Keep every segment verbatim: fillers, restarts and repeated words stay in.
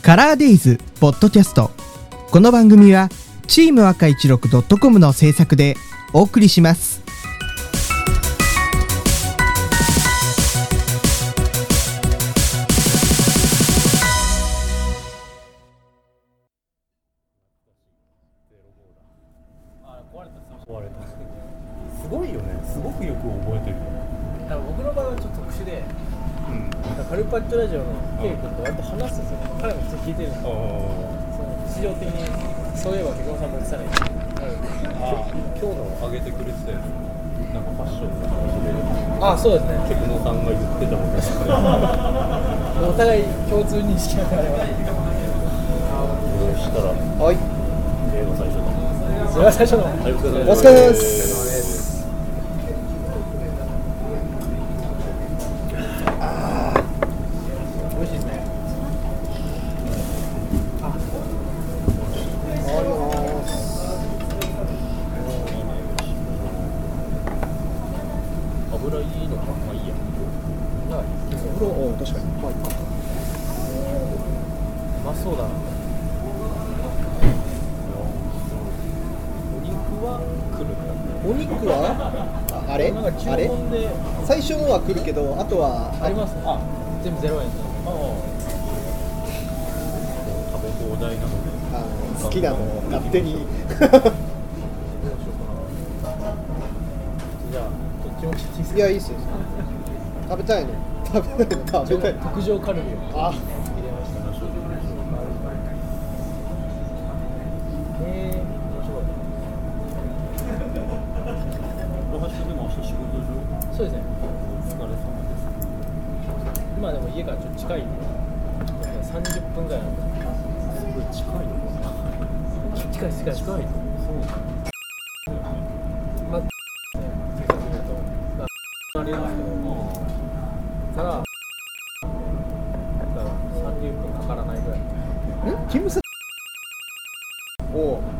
カラーデイズポッドキャスト。この番組はチーム赤いちろくドットコムの制作でお送りします。 すごいよね。すごくよく覚えてる。 だから僕の場合はちょっと特殊で、うん、カルパッチョラジオのケイ君と割と話すんですよね。彼も普通に聞いてるんですけど、その日常的にそういえば結婚さんも言ってたね。 ああ、今日の上げてくれてたやつ、なんかファッションの話で、 ああそうですね。 結婚さんが言ってたもんですから。 お互い共通認識があれば。 そしたら、 はい。 映画最初だ。 それは最初の。 お疲れ様です。美味しいですね。あ、あります。 油いいのか、まあいいや。 油、お、確かに。まあいいか。うまそうだな。 お肉はあれなんか注あれ文で最初のは来るけど、あとはありますね。あ、全部ゼロえんですね。あ食べ放題なので、 あの好きなのを勝手にどうしようかな。じゃあどっちも切っていいですか。 いや、いいっすよ。食べたいの食べたいの食べたいの特上カルビをあ入れました。えー、面白い。 大橋でも明日仕事でしょ。 そうですね。 お疲れ様です。 今でも家からちょっと近いんでさんじゅっぷんぐらいなんで。 すごい近いのかな。 近い近い近いの。そうまあ、正確に言うと、まあ、あれなんですけど、ただ、さんじゅっぷんかからないぐらい。 ん勤務先おう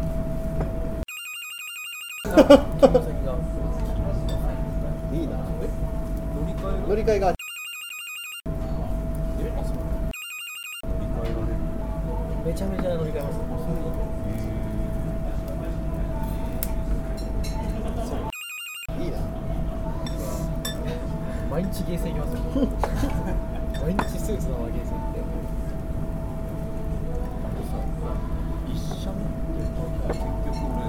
勤務先がいいな。 乗り換え乗り換えがえ、あ、そう。乗り換えられる。 めちゃめちゃ乗り換えますね。 いいな。 毎日ゲーセン行きますよ。毎日スーツのままゲーセン行って。 一社目結局俺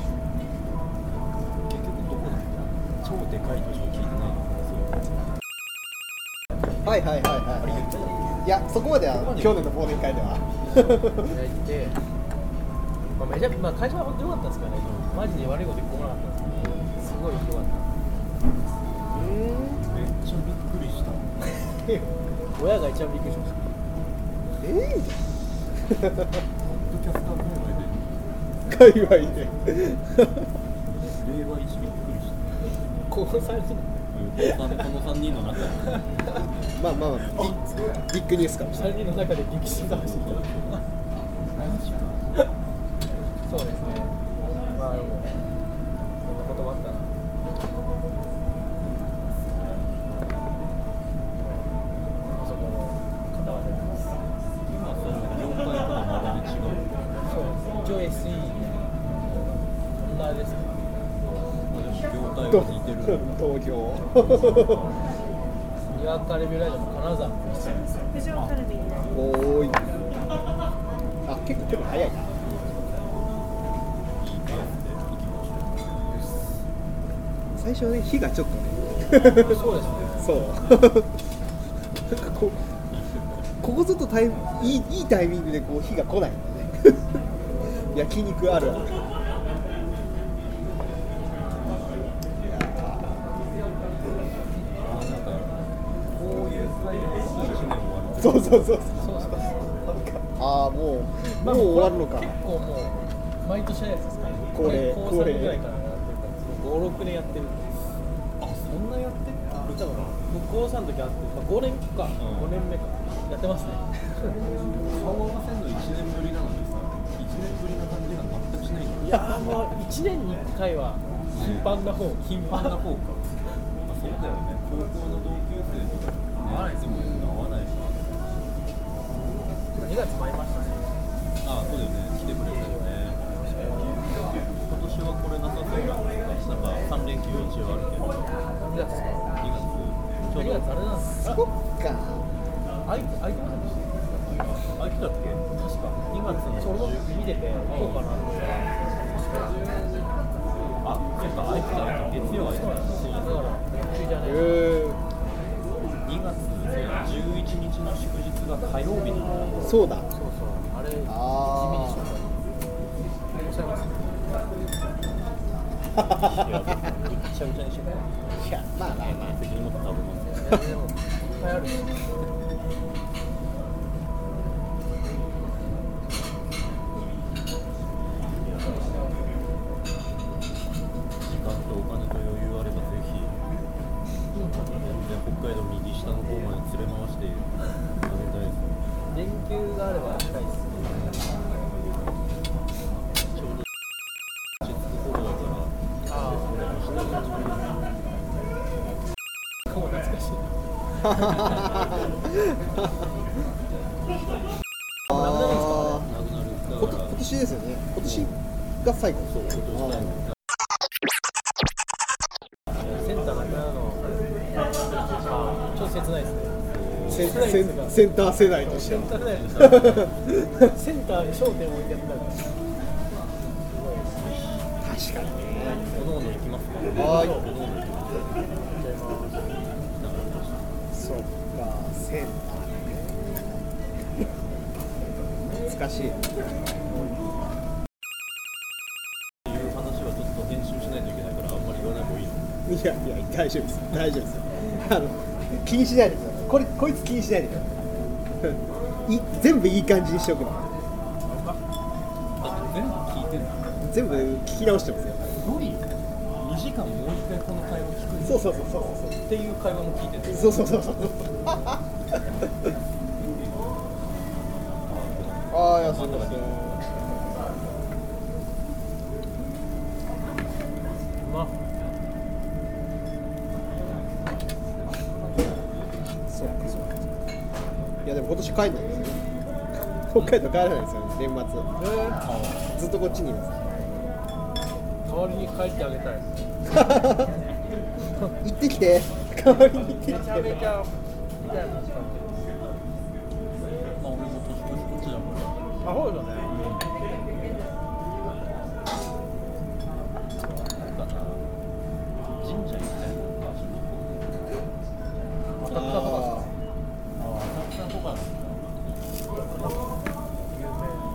結局どこだっけ。超でかいとしか聞いてないのかはいはいはいはい。いや、そこまでは去年の忘年会では行って、まあ、めちゃまあ会社は本当に良かったんですけどね。マジで悪いこと一個もなかったんですけど、すごい良かった。 めっちゃびっくりした。 親が一番びっくりしました。 えポッドキャスターえー、界隈で令和一びっくりした。 このさんにんこのさんにんの中でまあまあビッ、ビッグニュースかもしれない。 さんにんの中で激震が走ったそうですね。まあでもそんなこともあったな。あそこの方は出てます。 今その業界とのままで違う。 そうです。一応 エスイー ホンダですね。 業態は似てる。 東京にわかレビューラジオも金沢も一緒です。 おーい。あ、結構結構早いな。最初ね、火がちょっとねそうですね。 そうなんかこうここぞとタイいい、いいタイミングでこう火が来ないんだね焼肉あるある。そうそうそうそう。ああ、もう、 まあ、 もう終わるのか。 結構もう毎年のやつですかね。 恒例高さんぐらいからやってるから、ご、ろくねんやってる。 あ、そんなやってる。 多分僕高さんの時あって、まあ、ごねんか、うん、ごねんめかやってますね。 顔合わせるのいちねんぶりなのにさ、いちねんぶりな感じが全くしないんだ。 いやもういちねんにいっかいは頻繁な方、 頻繁な方か。あ、そうだよね。高校の同級生とか会わないですもんね。会わないし。 にがつもありましたね。 ああ、そうだよね。来てくれたよね。今年はこれなさそうなんですか。なんかさん連休一応あるけど。 にがつですか。 にがつ。ちょうにどがつあれなんですか。 そっか。 あい空いてませんでした。 あ、来たっけ？確か。にがつのそう俺も見ててこうかなと思ったらあ、そっか、空いてた。月曜はそうだ。そうだ。 だから急じゃねえにがつじゅういちにちの祝日が火曜日なの。 ー、そうだ。 そうそうあれ地味にしあょうが抑えますね。 いや、ぐっちゃぐちゃにしよう。 いや、まあまあまあ。 責任持って食べます。 いやでもいっぱいあるし時間とお金と余裕あればぜひ全然北海道右下の方まで連れ回して食べたいですね。 連休があれば行きたいですね。 ちょうど落ち着く頃だからああそれもしてるしもう懐かしいあなくなるこだから今年ですよね。今年が最後。 そう今年最後センターなくなるのあちょっと切ないですね。 センセンセンター世代としては。 センター世代でしたセンターに焦点を置いてやったから確かにね。 おのおの行きますか。 はいおのおの行きますそっか、センターね。懐かしい。 っていう話はちょっと編集しないといけないからあんまり言わない方がいいの。 いやいや、大丈夫です。大丈夫です。あの気にしないでください。これこいつ気にしないでください。い全部いい感じにしておくの。 だって全部聞いてるの。 全部聞き直してますよ。 よりにじかんもう一回この会話聞くそうそうそうそうっていう会話も聞いてる。 そうそうそうそうそう。ああ、いや、そうですね。 うまっそうかそうか。いやでも今年帰んないんですよね。北海道帰らないんですよね、年末。ずっとこっちにいます。 代わりに帰ってあげたい行ってきて。代わりに行ってきて。 めちゃめちゃみたいな感じまあ俺も年越しこっちだから。 あそうですよねなんかな神社行きたいな。 浅草とかああ浅草とかなんだ。 有名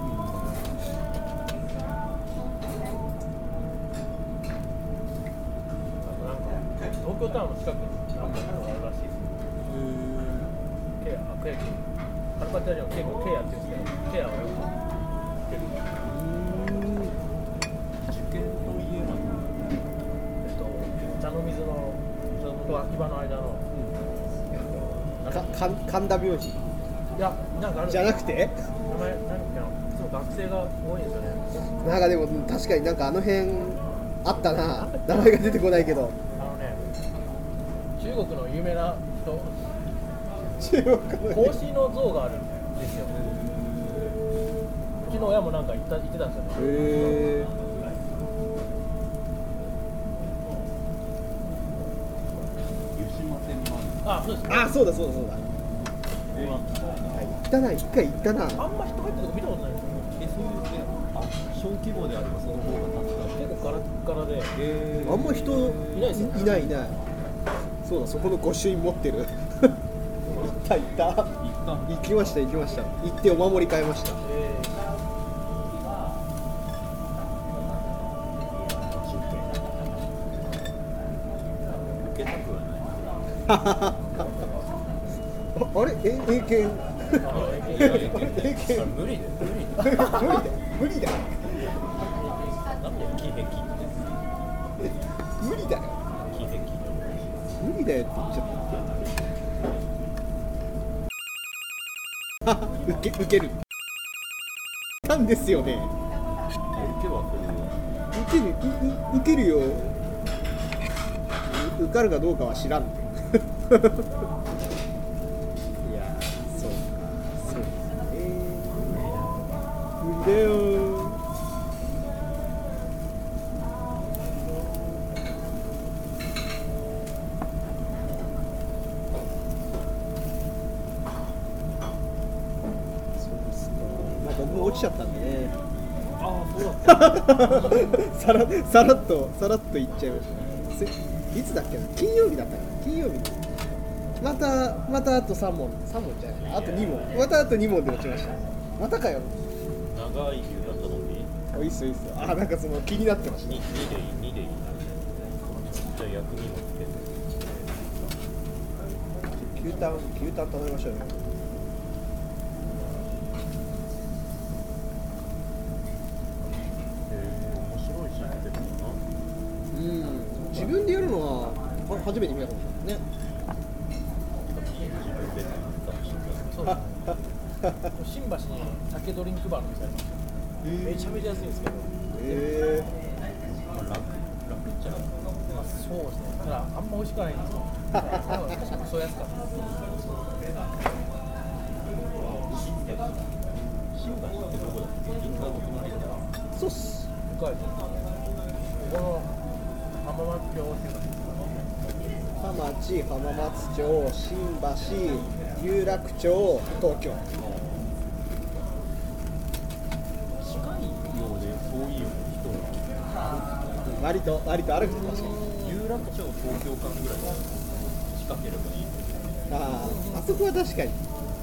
東京タワーの近くに何本かあるらしいですよ。ケア、あ、ケア、カルパッチャージのケア、ケアって言うんですけど、ケアはよく受験といえばえっと、茶の水の、と秋葉の間の、 あ。かか神田明神いや、なんかあるじゃなくて、 名前、何だっけな、いつも学生が多いんですよね。 なんかでも確かになんかあの辺あったな。名前が出てこないけど。 あのね、中国の有名な人、 中国の孔子の像があるんですよ。うちの親もなんか言った言ってたんですよね。 へー。 湯島天満あ、そうですね。 あ、そうだそうだそうだ。 宮は行ったな、一回行ったな。 あんま人入ってるとこ見たことないですよ。 えそういうねあ小規模であればその方が助かる。 結構ガラッガラで。 えあんま人いないですよねいないいない。そうだ、そこの御朱印持ってる。行った行った。 行った行きました行きました。行ってお守り買いました。 え受けたくはない。 ああれ、え、英検。 ー、あの英えー検。 それ無理で無理無理だ。無理だ。 なんで気壁って無理だよ。 気壁無理だよって言っちゃった。受け受ける。なんですよね。 受けはそれは受けるうう受けるよ。う受かるかどうかは知らん。いやー、そうか、そうですね。 でよ僕も落ちちゃったんでね。 ああ、そうだった。 さらさらっとさらっといっちゃいましたね。いつだっけな、金曜日だったかな。金曜日またまたあとさん問さん問じゃない、あとに問、またあとに問で落ちました。またかよ。 長い理由だったのにおいっすいいっす。あ、なんかその気になってました。 にでいいにでいいじゃあ薬味もつけて牛タン牛タン頼みましょうね。うん、自分でやるのは初めて見たかもしれないね。 そうですね。新橋に酒ドリンクバーの店ありました。めちゃめちゃ安いんですけど。 へえ。 まあ楽楽っちゃ楽。 まあそうですね。ただあんま美味しくないんですよ。確かにそう安かった。 新橋ってどこだっけ？銀座の隣だ。 そうっす。 深いです。この浜松町っていうか。 田町、浜松町、新橋、有楽町、東京。 近いようで遠いような人も割と割と歩くと確かに。 有楽町東京間ぐらい近ければいい。 ああ、あそこは確かに。 だから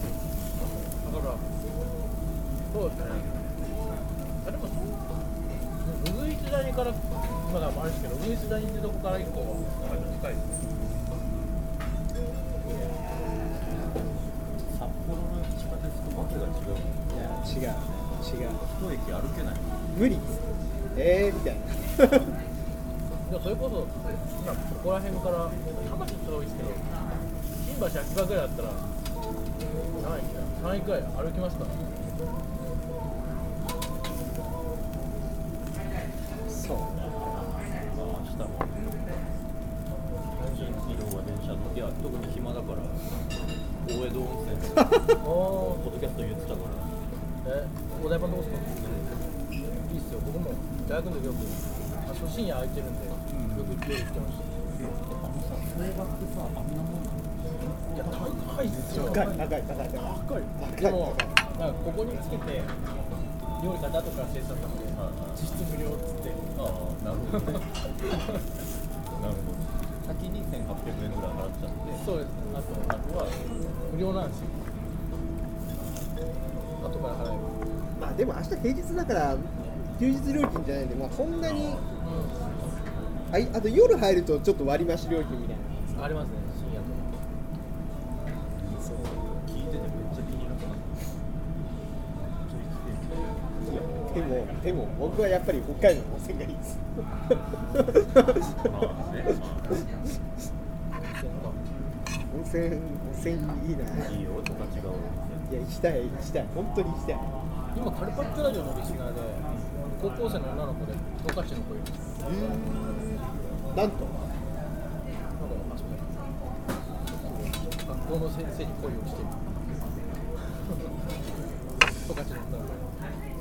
そうですね。あでもうぐいす谷からまだあるんですけど、うぐいす谷ってとこから一個は近いですね。 札幌の地下鉄とわけが違う。 いや違う違う。 一駅歩けない。 無理です。えーみたいな。 でもそれこそ今ここら辺から浜松って遠いですけど、新橋秋葉ぐらいだったら何駅ださん駅ぐらい歩きますから。 そう。 まあ明日も新移動は電車のいや特に暇だから大江戸温泉おポッドキャスト言ってたからえ、お台場どうですか？いいっすよ。僕も大学の時よくあ初深夜空いてるんで、よく夜来てました。 あのさそれがってさあんなもんいや高いっすよ。 高い高い高い高い高い。 高いでもなんかここにつけて料理買った後から生産なので実質無料っつって。 ああなるほどねなるほど先にせんはっぴゃくえんぐらい払っちゃってそうです。あとあとは無料なんですよ。後から払えば。 まあでも明日平日だから休日料金じゃないんで、まあそんなに、あいあと夜入るとちょっと割増料金みたいな。 ありますね、深夜とか。 そう聞いててめっちゃ気になったでもでも僕はやっぱり北海道の温泉がいいです。 まあね温泉温泉いいな。 いいよ十勝川いや行きたい行きたい本当に行きたい。 今カルパッチョラジオのリスナーで高校生の女の子で十勝の子いるんです。 うーんなんとなんかあそうだ学校の先生に恋をしてる十勝の女の子。